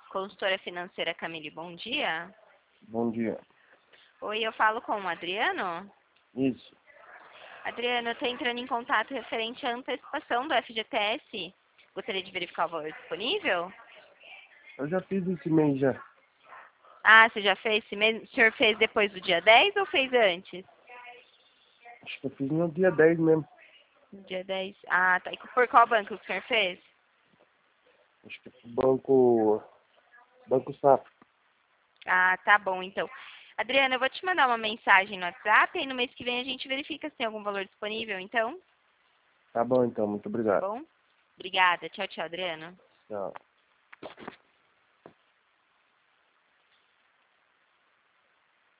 Consultora financeira Camille, bom dia. Bom dia. Oi, eu falo com o Adriano. Isso. Adriano, eu estou entrando em contato referente à antecipação do FGTS. Gostaria de verificar o valor disponível? Eu já fiz esse mês já. Ah, você já fez esse mês? O senhor fez depois do dia 10 ou fez antes? Acho que eu fiz no dia 10 mesmo. No dia 10. Ah, tá. E por qual banco o senhor fez? Acho que Banco Safra. Ah, tá bom, então. Adriano, eu vou te mandar uma mensagem no WhatsApp e no mês que vem a gente verifica se tem algum valor disponível, então? Tá bom então, muito Tá obrigado. bom? Obrigada. Tchau, tchau, Adriano. Tchau.